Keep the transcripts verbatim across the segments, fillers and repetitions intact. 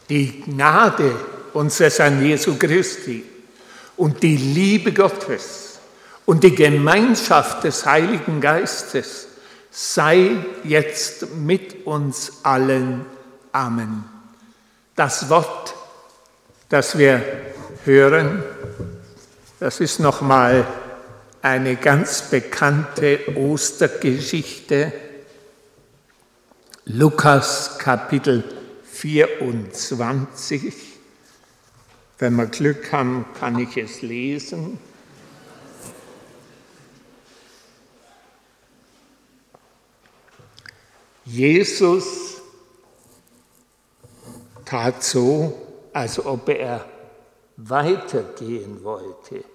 Die Gnade unseres Herrn Jesu Christi und die Liebe Gottes und die Gemeinschaft des Heiligen Geistes sei jetzt mit uns allen. Amen. Das Wort, das wir hören, das ist nochmal eine ganz bekannte Ostergeschichte. Lukas Kapitel vierundzwanzig. Wenn wir Glück haben, kann ich es lesen. Jesus tat so, als ob er weitergehen wollte.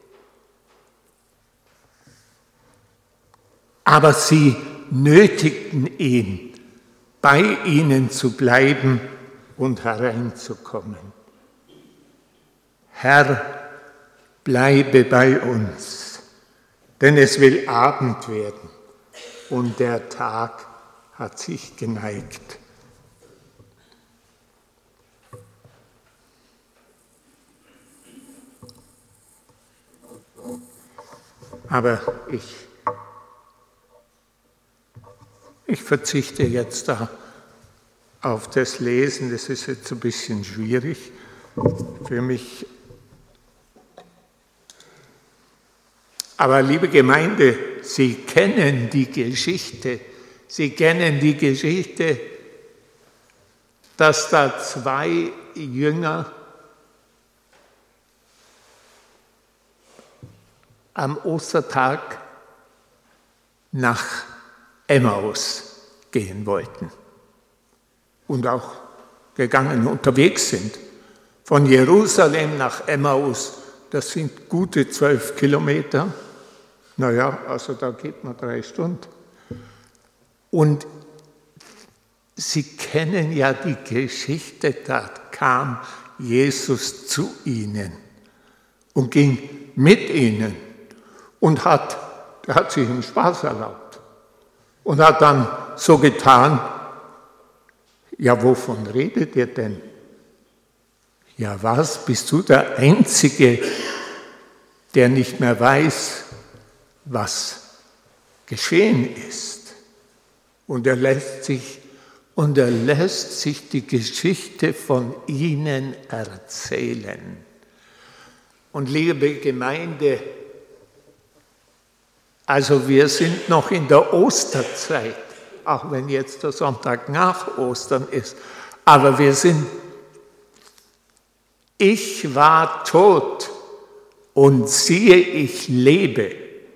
Aber sie nötigten ihn, bei ihnen zu bleiben und hereinzukommen. Herr, bleibe bei uns, denn es will Abend werden und der Tag hat sich geneigt. Aber ich, ich verzichte jetzt da auf das Lesen, das ist jetzt ein bisschen schwierig für mich. Aber liebe Gemeinde, Sie kennen die Geschichte, Sie kennen die Geschichte, dass da zwei Jünger am Ostertag nach Emmaus gehen wollten und auch gegangen unterwegs sind. Von Jerusalem nach Emmaus, das sind gute zwölf Kilometer. Naja, also da geht man drei Stunden. Und Sie kennen ja die Geschichte, da kam Jesus zu ihnen und ging mit ihnen und hat, er hat sich einen Spaß erlaubt und hat dann so getan, ja, wovon redet ihr denn? Ja, was, bist du der Einzige, der nicht mehr weiß, was geschehen ist? Und er lässt sich, und er lässt sich die Geschichte von ihnen erzählen. Und liebe Gemeinde, also wir sind noch in der Osterzeit, auch wenn jetzt der Sonntag nach Ostern ist, aber wir sind, ich war tot und siehe, ich lebe.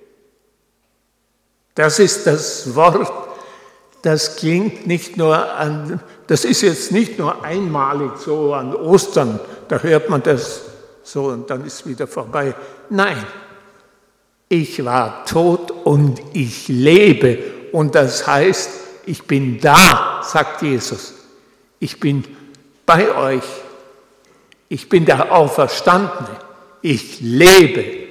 Das ist das Wort, das klingt nicht nur an, das ist jetzt nicht nur einmalig so an Ostern, da hört man das so und dann ist es wieder vorbei. Nein, ich war tot und ich lebe. Und das heißt, ich bin da, sagt Jesus. Ich bin bei euch. Ich bin der Auferstandene. Ich lebe.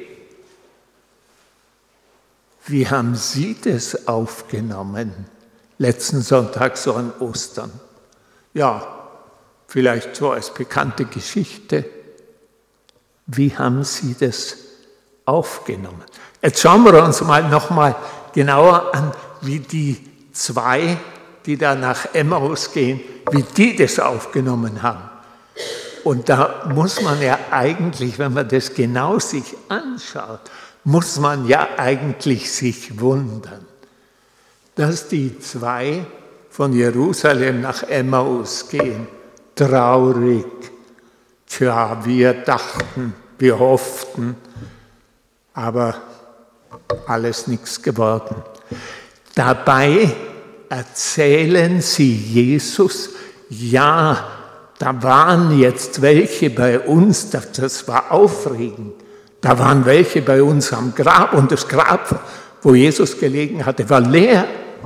Wie haben Sie das aufgenommen, letzten Sonntag so an Ostern? Ja, vielleicht so als bekannte Geschichte. Wie haben Sie das aufgenommen? Jetzt schauen wir uns mal noch mal genauer an, wie die zwei, die da nach Emmaus gehen, wie die das aufgenommen haben. Und da muss man ja eigentlich, wenn man das genau sich anschaut, muss man ja eigentlich sich wundern, dass die zwei von Jerusalem nach Emmaus gehen. Traurig. Tja, wir dachten, wir hofften, aber alles nichts geworden. Dabei erzählen sie Jesus, ja, da waren jetzt welche bei uns, das war aufregend, da waren welche bei uns am Grab und das Grab, wo Jesus gelegen hatte, war leer.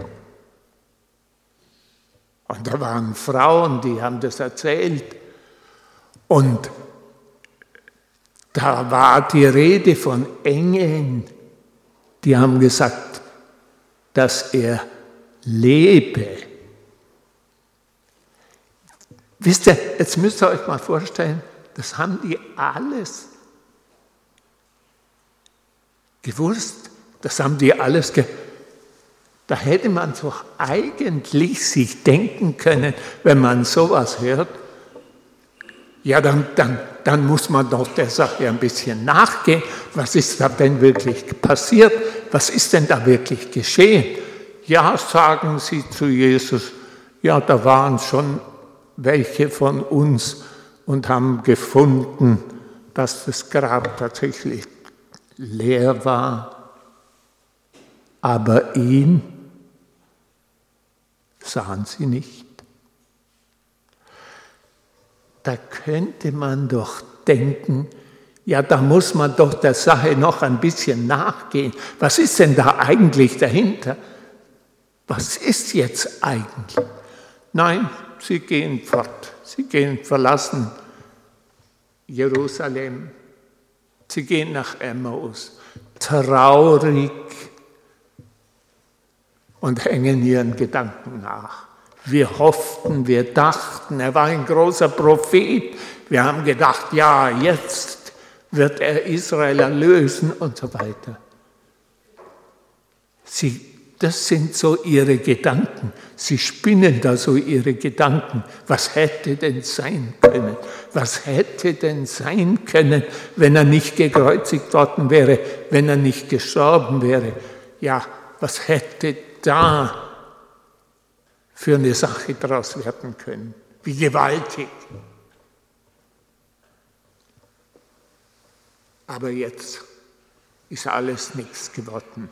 Und da waren Frauen, die haben das erzählt. Und da war die Rede von Engeln, die haben gesagt, dass er lebe. Wisst ihr, jetzt müsst ihr euch mal vorstellen, das haben die alles gewusst. Das haben die alles gewusst. Da hätte man doch eigentlich sich denken können, wenn man sowas hört, ja, dann, dann, dann muss man doch der Sache ein bisschen nachgehen. Was ist da denn wirklich passiert? Was ist denn da wirklich geschehen? Ja, sagen sie zu Jesus, ja, da waren schon welche von uns und haben gefunden, dass das Grab tatsächlich leer war, aber ihn sahen sie nicht. Da könnte man doch denken, ja, da muss man doch der Sache noch ein bisschen nachgehen. Was ist denn da eigentlich dahinter? Was ist jetzt eigentlich? Nein, sie gehen fort. Sie gehen, verlassen Jerusalem. Sie gehen nach Emmaus, traurig, und hängen ihren Gedanken nach. Wir hofften, wir dachten, er war ein großer Prophet. Wir haben gedacht, ja, jetzt wird er Israel erlösen und so weiter. Sie, das sind so ihre Gedanken. Sie spinnen da so ihre Gedanken. Was hätte denn sein können? Was hätte denn sein können, wenn er nicht gekreuzigt worden wäre, wenn er nicht gestorben wäre? Ja, was hätte da für eine Sache daraus werden können? Wie gewaltig. Aber jetzt ist alles nichts geworden.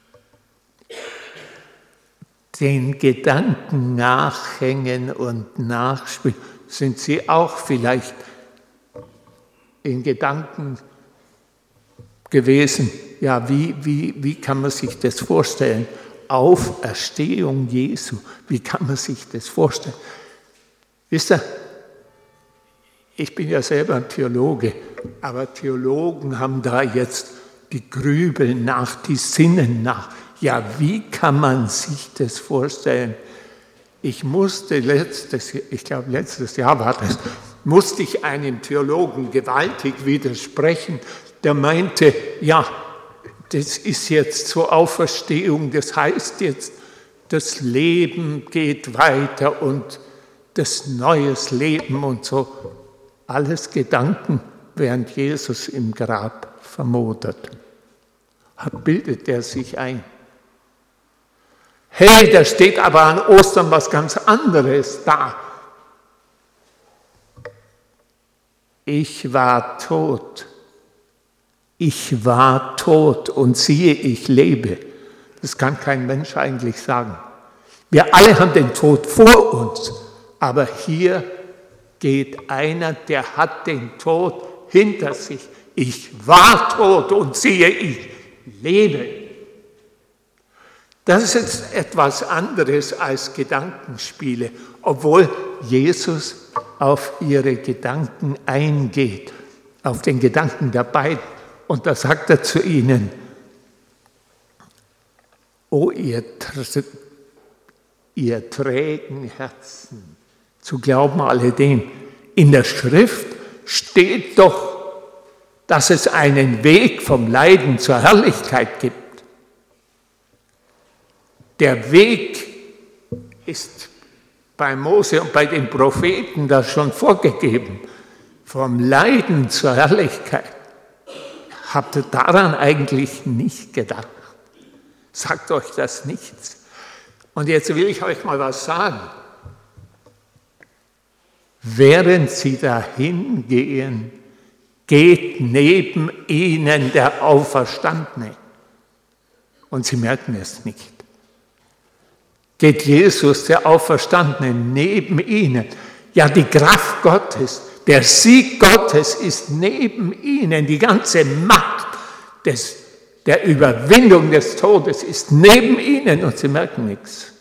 Den Gedanken nachhängen und nachspielen, sind sie auch vielleicht in Gedanken gewesen. Ja, wie, wie, wie kann man sich das vorstellen? Auferstehung Jesu, wie kann man sich das vorstellen? Wisst ihr, ich bin ja selber ein Theologe, aber Theologen haben da jetzt die grübeln nach, die sinnen nach. Ja, wie kann man sich das vorstellen? Ich musste letztes, ich glaube letztes Jahr war das, musste ich einem Theologen gewaltig widersprechen, der meinte, ja, das ist jetzt zur Auferstehung, das heißt jetzt, das Leben geht weiter und das neues Leben und so. Alles Gedanken, während Jesus im Grab vermodert. Hat, bildet er sich ein. Hey, da steht aber an Ostern was ganz anderes da. Ich war tot. Ich war tot und siehe, ich lebe. Das kann kein Mensch eigentlich sagen. Wir alle haben den Tod vor uns, aber hier geht einer, der hat den Tod hinter sich. Ich war tot und siehe, ich lebe. Das ist jetzt etwas anderes als Gedankenspiele, obwohl Jesus auf ihre Gedanken eingeht, auf den Gedanken der beiden. Und da sagt er zu ihnen, o ihr, ihr trägen Herzen, zu glauben alledem. In der Schrift steht doch, dass es einen Weg vom Leiden zur Herrlichkeit gibt. Der Weg ist bei Mose und bei den Propheten da schon vorgegeben. Vom Leiden zur Herrlichkeit. Habt ihr daran eigentlich nicht gedacht? Sagt euch das nichts? Und jetzt will ich euch mal was sagen. Während sie dahin gehen, geht neben ihnen der Auferstandene. Und sie merken es nicht. Geht Jesus, der Auferstandene, neben ihnen. Ja, die Kraft Gottes, der Sieg Gottes ist neben ihnen. Die ganze Macht des, der Überwindung des Todes ist neben ihnen und sie merken nichts.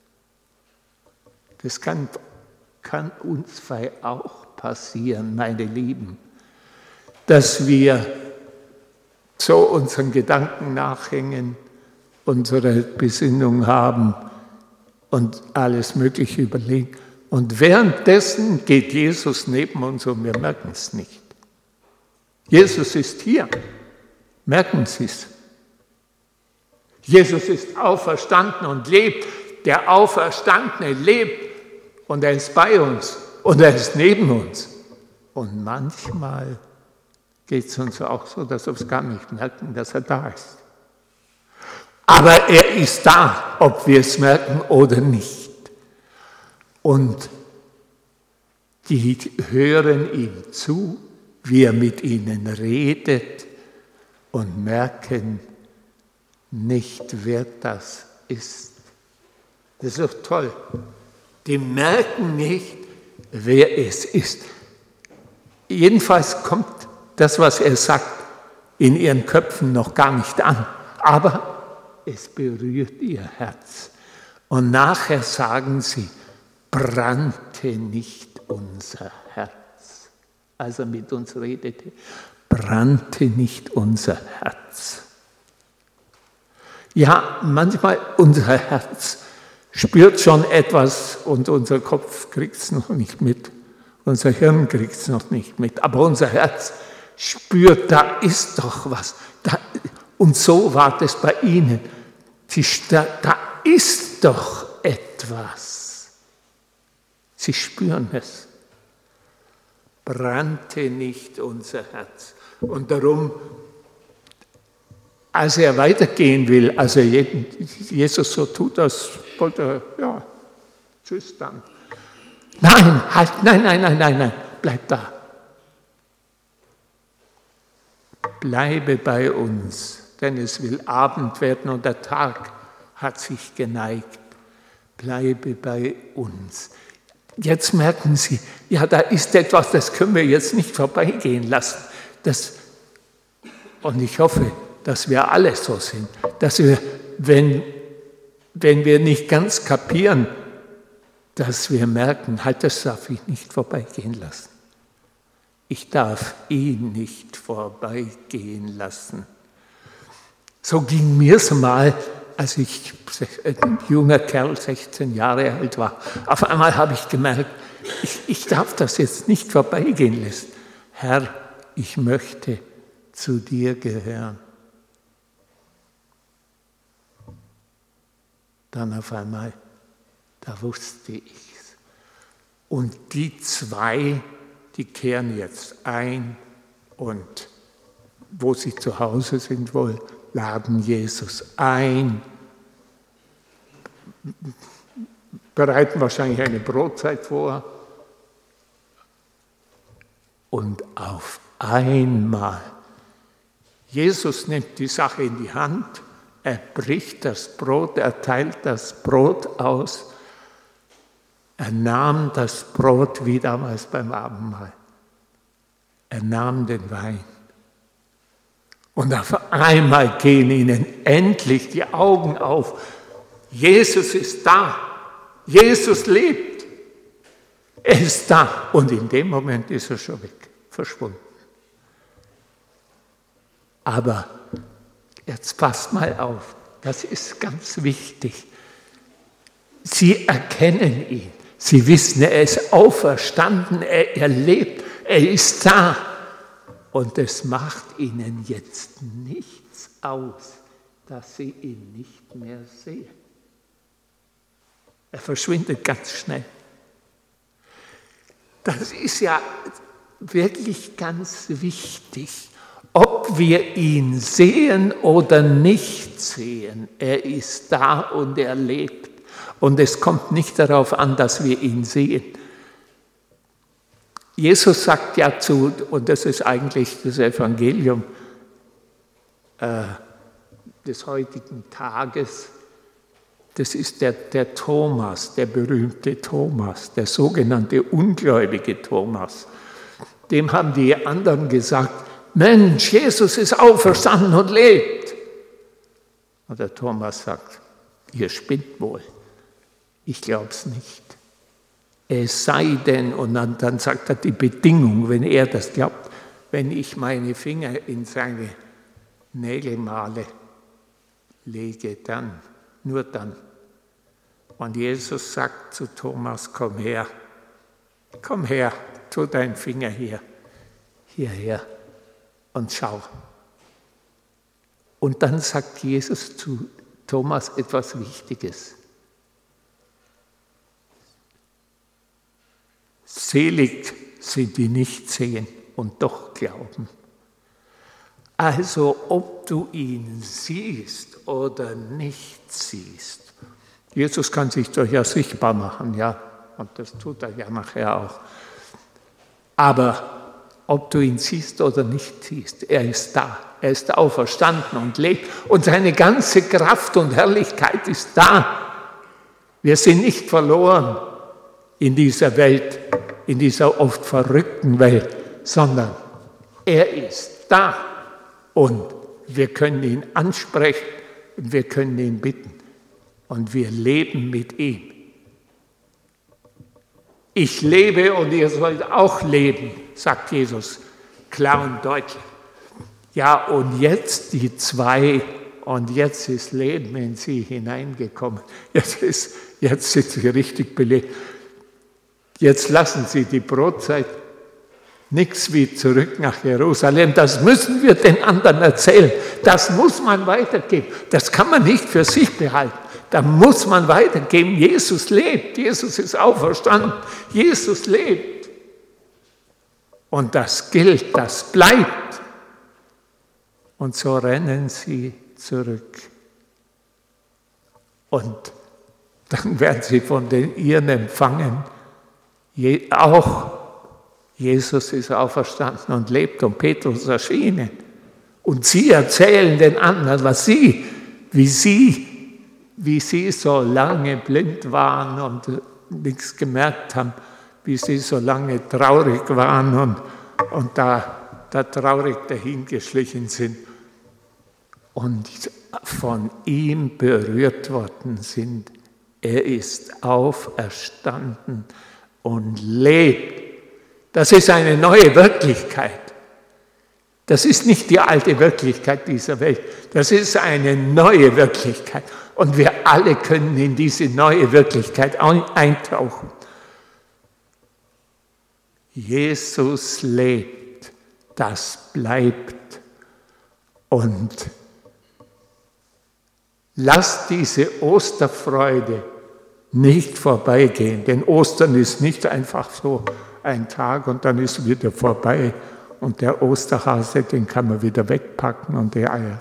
Das kann, kann uns auch passieren, meine Lieben, dass wir so unseren Gedanken nachhängen, unsere Besinnung haben und alles Mögliche überlegen Und währenddessen geht Jesus neben uns und wir merken es nicht. Jesus ist hier. Merken Sie es. Jesus ist auferstanden und lebt. Der Auferstandene lebt und er ist bei uns und er ist neben uns. Und manchmal geht es uns auch so, dass wir es gar nicht merken, dass er da ist. Aber er ist da, ob wir es merken oder nicht. Und die hören ihm zu, wie er mit ihnen redet und merken nicht, wer das ist. Das ist doch toll. Die merken nicht, wer es ist. Jedenfalls kommt das, was er sagt, in ihren Köpfen noch gar nicht an. Aber es berührt ihr Herz. Und nachher sagen sie, brannte nicht unser Herz. Als er mit uns redete, brannte nicht unser Herz. Ja, manchmal unser Herz spürt schon etwas und unser Kopf kriegt es noch nicht mit. Unser Hirn kriegt es noch nicht mit. Aber unser Herz spürt, da ist doch was. Da, und so war das bei ihnen. Sie, da, da ist doch etwas. Sie spüren es. Brannte nicht unser Herz. Und darum, als er weitergehen will, also Jesus so tut, als wollte er, ja, tschüss dann. Nein, halt, nein, nein, nein, nein, nein, bleib da. Bleibe bei uns, denn es will Abend werden und der Tag hat sich geneigt. Bleibe bei uns. Jetzt merken Sie, ja, da ist etwas, das können wir jetzt nicht vorbeigehen lassen. Das, und ich hoffe, dass wir alle so sind, dass wir, wenn, wenn wir nicht ganz kapieren, dass wir merken, halt, das darf ich nicht vorbeigehen lassen. Ich darf ihn nicht vorbeigehen lassen. So ging mir es mal, als ich ein junger Kerl, sechzehn Jahre alt war. Auf einmal habe ich gemerkt, ich, ich darf das jetzt nicht vorbeigehen lassen. Herr, ich möchte zu dir gehören. Dann auf einmal, da wusste ich es. Und die zwei, die kehren jetzt ein und wo sie zu Hause sind wohl, laden Jesus ein, bereiten wahrscheinlich eine Brotzeit vor und auf einmal, Jesus nimmt die Sache in die Hand, er bricht das Brot, er teilt das Brot aus, er nahm das Brot wie damals beim Abendmahl, er nahm den Wein. Und auf einmal gehen ihnen endlich die Augen auf. Jesus ist da. Jesus lebt. Er ist da. Und in dem Moment ist er schon weg, verschwunden. Aber jetzt passt mal auf, das ist ganz wichtig. Sie erkennen ihn. Sie wissen, er ist auferstanden, er, er lebt, er ist da. Und es macht ihnen jetzt nichts aus, dass sie ihn nicht mehr sehen. Er verschwindet ganz schnell. Das ist ja wirklich ganz wichtig, ob wir ihn sehen oder nicht sehen. Er ist da und er lebt. Und es kommt nicht darauf an, dass wir ihn sehen. Jesus sagt ja zu, und das ist eigentlich das Evangelium äh, des heutigen Tages, das ist der, der Thomas, der berühmte Thomas, der sogenannte ungläubige Thomas. Dem haben die anderen gesagt, Mensch, Jesus ist auferstanden und lebt. Und der Thomas sagt, ihr spinnt wohl, ich glaube es nicht. Es sei denn, und dann, dann sagt er die Bedingung, wenn er das glaubt, wenn ich meine Finger in seine Nägelmale lege, dann, nur dann. Und Jesus sagt zu Thomas, komm her, komm her, tu deinen Finger hier, hierher und schau. Und dann sagt Jesus zu Thomas etwas Wichtiges. Selig sind die nicht sehen und doch glauben. Also ob du ihn siehst oder nicht siehst. Jesus kann sich durchaus sichtbar machen, ja, und das tut er ja nachher auch. Aber ob du ihn siehst oder nicht siehst, er ist da. Er ist auferstanden und lebt. Und seine ganze Kraft und Herrlichkeit ist da. Wir sind nicht verloren in dieser Welt, in dieser oft verrückten Welt, sondern er ist da. Und wir können ihn ansprechen und wir können ihn bitten. Und wir leben mit ihm. Ich lebe und ihr sollt auch leben, sagt Jesus klar und deutlich. Ja, und jetzt die zwei, und jetzt ist Leben in sie hineingekommen. Jetzt, ist, jetzt sind sie richtig belebt. Jetzt lassen sie die Brotzeit, nichts wie zurück nach Jerusalem. Das müssen wir den anderen erzählen. Das muss man weitergeben. Das kann man nicht für sich behalten. Da muss man weitergeben. Jesus lebt. Jesus ist auferstanden. Jesus lebt. Und das gilt, das bleibt. Und so rennen sie zurück. Und dann werden sie von den Iren empfangen. Je, auch Jesus ist auferstanden und lebt und Petrus erschienen. Und sie erzählen den anderen, was sie, wie sie, wie sie so lange blind waren und nichts gemerkt haben, wie sie so lange traurig waren und, und da, da traurig dahingeschlichen sind und von ihm berührt worden sind. Er ist auferstanden und lebt. Das ist eine neue Wirklichkeit. Das ist nicht die alte Wirklichkeit dieser Welt. Das ist eine neue Wirklichkeit. Und wir alle können in diese neue Wirklichkeit eintauchen. Jesus lebt. Das bleibt. Und lasst diese Osterfreude nicht vorbeigehen. Denn Ostern ist nicht einfach so ein Tag und dann ist wieder vorbei. Und der Osterhase, den kann man wieder wegpacken und die Eier.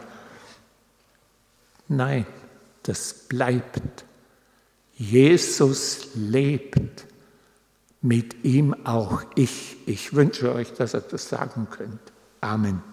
Nein, das bleibt. Jesus lebt. Mit ihm auch ich. Ich wünsche euch, dass ihr das sagen könnt. Amen.